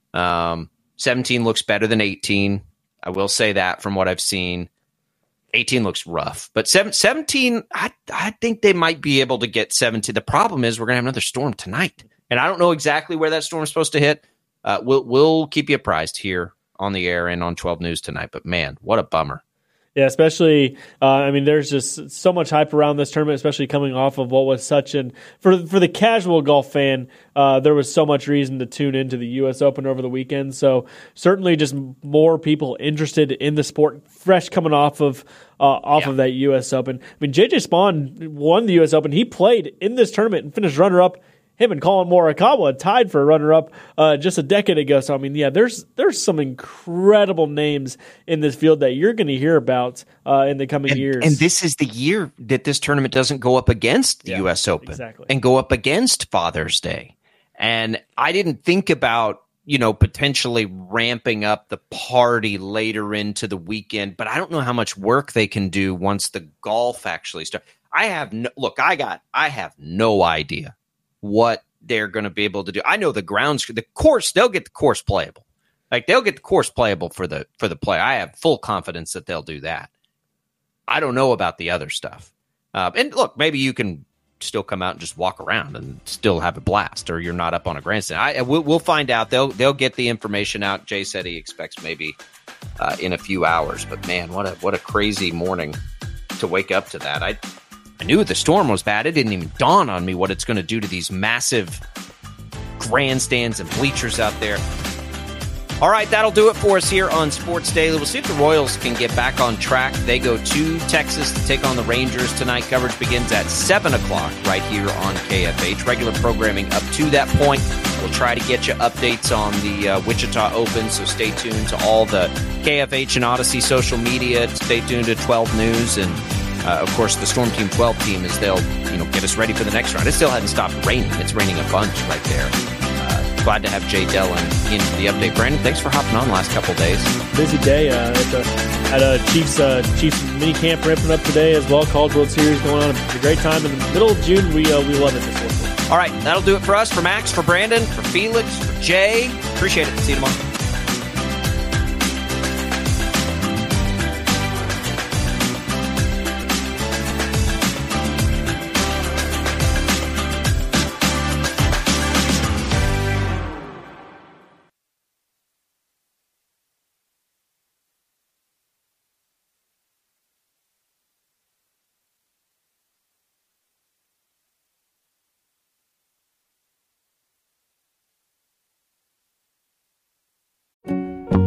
17 looks better than 18. I will say that from what I've seen. 18 looks rough. But 17, I think they might be able to get 17. The problem is we're going to have another storm tonight, and I don't know exactly where that storm is supposed to hit. We'll keep you apprised here on the air and on 12 News tonight. But, man, what a bummer. Yeah, especially, I mean, there's just so much hype around this tournament, especially coming off of what was such an for the casual golf fan, there was so much reason to tune into the U.S. Open over the weekend. So certainly just more people interested in the sport, fresh coming off of that U.S. Open. I mean, J.J. Spaun won the U.S. Open. He played in this tournament and finished runner-up. Him and Colin Morikawa tied for a runner-up just a decade ago. So, I mean, yeah, there's some incredible names in this field that you're going to hear about in the coming years. And this is the year that this tournament doesn't go up against the U.S. Open and go up against Father's Day. And I didn't think about, potentially ramping up the party later into the weekend, but I don't know how much work they can do once the golf actually starts. I have no idea what they're going to be able to do. I know the course, they'll get the course playable. Like, they'll get the course playable for the play. I have full confidence that they'll do that. I don't know about the other stuff. And look, maybe you can still come out and just walk around and still have a blast, or you're not up on a grandstand. We'll find out. They'll get the information out. Jay said he expects maybe in a few hours. But man, what a crazy morning to wake up to that. I knew the storm was bad. It didn't even dawn on me what it's going to do to these massive grandstands and bleachers out there. All right, that'll do it for us here on Sports Daily. We'll see if the Royals can get back on track. They go to Texas to take on the Rangers tonight. Coverage begins at 7 o'clock right here on KFH. Regular programming up to that point. We'll try to get you updates on the Wichita Open, so stay tuned to all the KFH and Odyssey social media. Stay tuned to 12 News and of course, the Storm Team 12 team is they'll get us ready for the next round. It still hasn't stopped raining. It's raining a bunch right there. Glad to have Jay Dellen in for the update. Brandon, thanks for hopping on the last couple of days. Busy day at a Chiefs mini camp ramping up today as well. College World Series going on. It's a great time in the middle of June. We love it this one. All right, that'll do it for us. For Max, for Brandon, for Felix, for Jay. Appreciate it. See you tomorrow.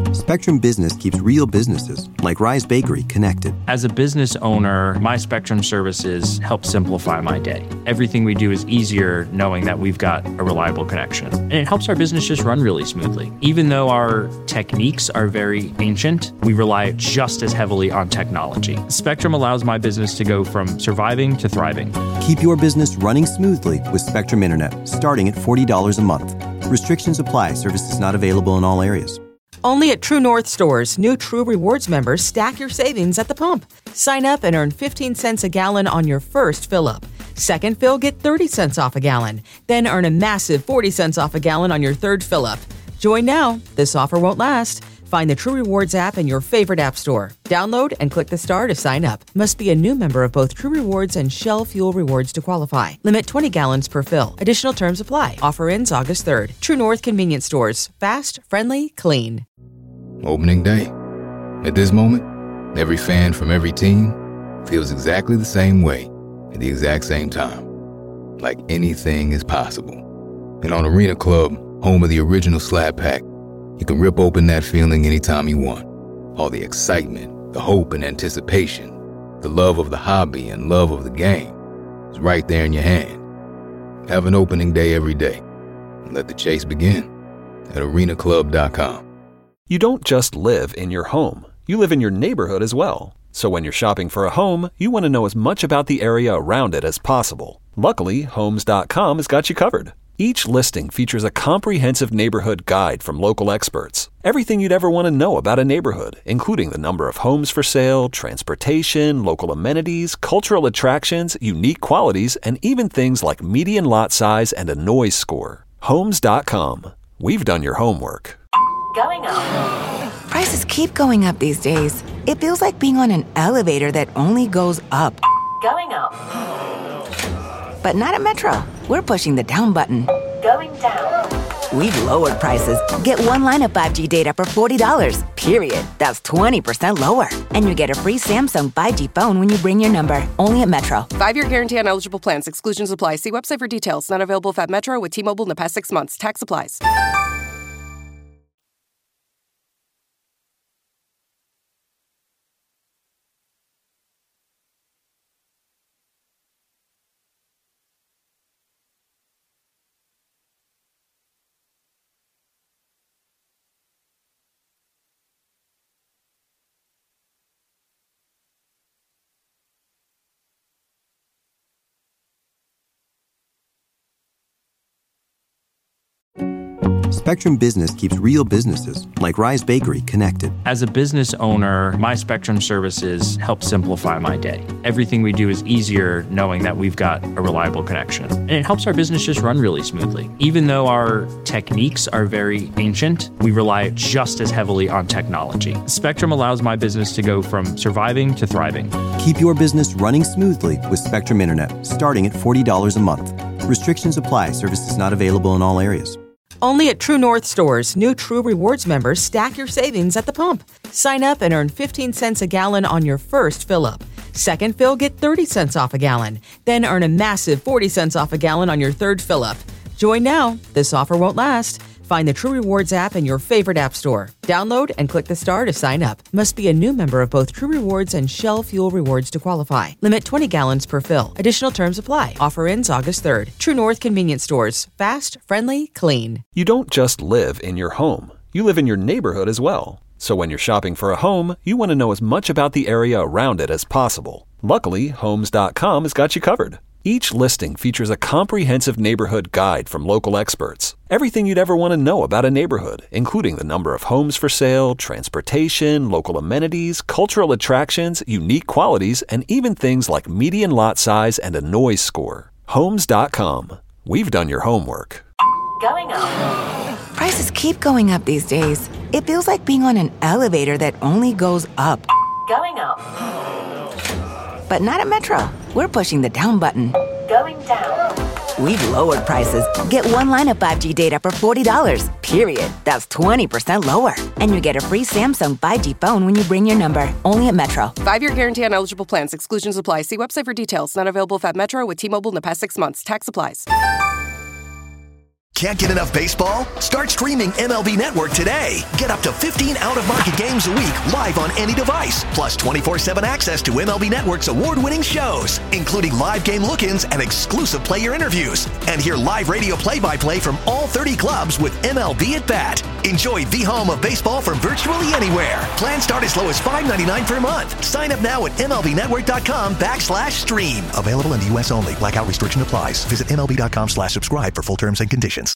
Spectrum Business keeps real businesses, like Rise Bakery, connected. As a business owner, my Spectrum services help simplify my day. Everything we do is easier knowing that we've got a reliable connection. And it helps our business just run really smoothly. Even though our techniques are very ancient, we rely just as heavily on technology. Spectrum allows my business to go from surviving to thriving. Keep your business running smoothly with Spectrum Internet, starting at $40 a month. Restrictions apply. Services not available in all areas. Only at True North stores, new True Rewards members stack your savings at the pump. Sign up and earn 15 cents a gallon on your first fill-up. Second fill, get 30 cents off a gallon. Then earn a massive 40 cents off a gallon on your third fill-up. Join now. This offer won't last. Find the True Rewards app in your favorite app store. Download and click the star to sign up. Must be a new member of both True Rewards and Shell Fuel Rewards to qualify. Limit 20 gallons per fill. Additional terms apply. Offer ends August 3rd. True North Convenience Stores. Fast, friendly, clean. Opening day. At this moment, every fan from every team feels exactly the same way at the exact same time. Like anything is possible. And on Arena Club, home of the original Slap Pack, you can rip open that feeling anytime you want. All the excitement, the hope and anticipation, the love of the hobby and love of the game is right there in your hand. Have an opening day every day and let the chase begin at arenaclub.com. You don't just live in your home. You live in your neighborhood as well. So when you're shopping for a home, you want to know as much about the area around it as possible. Luckily, Homes.com has got you covered. Each listing features a comprehensive neighborhood guide from local experts. Everything you'd ever want to know about a neighborhood, including the number of homes for sale, transportation, local amenities, cultural attractions, unique qualities, and even things like median lot size and a noise score. Homes.com. We've done your homework. Going up. Prices keep going up these days. It feels like being on an elevator that only goes up. Going up. But not at Metro. We're pushing the down button. Going down. We've lowered prices. Get one line of 5G data for $40, period. That's 20% lower. And you get a free Samsung 5G phone when you bring your number. Only at Metro. 5-year guarantee on eligible plans. Exclusions apply. See website for details. Not available at Metro with T-Mobile in the past 6 months. Tax applies. Spectrum Business keeps real businesses, like Rise Bakery, connected. As a business owner, my Spectrum services help simplify my day. Everything we do is easier knowing that we've got a reliable connection. And it helps our business just run really smoothly. Even though our techniques are very ancient, we rely just as heavily on technology. Spectrum allows my business to go from surviving to thriving. Keep your business running smoothly with Spectrum Internet, starting at $40 a month. Restrictions apply. Services not available in all areas. Only at True North stores, new True Rewards members stack your savings at the pump. Sign up and earn 15 cents a gallon on your first fill-up. Second fill, get 30 cents off a gallon. Then earn a massive 40 cents off a gallon on your third fill-up. Join now. This offer won't last. Find the True Rewards app in your favorite app store. Download and click the star to sign up. Must be a new member of both True Rewards and Shell Fuel Rewards to qualify. Limit 20 gallons per fill. Additional terms apply. Offer ends August 3rd. True North Convenience Stores. Fast, friendly, clean. You don't just live in your home. You live in your neighborhood as well. So when you're shopping for a home, you want to know as much about the area around it as possible. Luckily, Homes.com has got you covered. Each listing features a comprehensive neighborhood guide from local experts. Everything you'd ever want to know about a neighborhood, including the number of homes for sale, transportation, local amenities, cultural attractions, unique qualities, and even things like median lot size and a noise score. Homes.com. We've done your homework. Going up. Prices keep going up these days. It feels like being on an elevator that only goes up. Going up. But not at Metro. We're pushing the down button. Going down. We've lowered prices. Get one line of 5G data for $40, period. That's 20% lower. And you get a free Samsung 5G phone when you bring your number. Only at Metro. 5-year guarantee on eligible plans. Exclusions apply. See website for details. Not available at Metro with T-Mobile in the past 6 months. Tax applies. Can't get enough baseball? Start streaming MLB Network today. Get up to 15 out-of-market games a week live on any device, plus 24/7 access to MLB Network's award-winning shows, including live game look-ins and exclusive player interviews. And hear live radio play-by-play from all 30 clubs with MLB at Bat. Enjoy the home of baseball from virtually anywhere. Plans start as low as $5.99 per month. Sign up now at MLBnetwork.com/stream. Available in the U.S. only. Blackout restriction applies. Visit MLB.com/subscribe for full terms and conditions.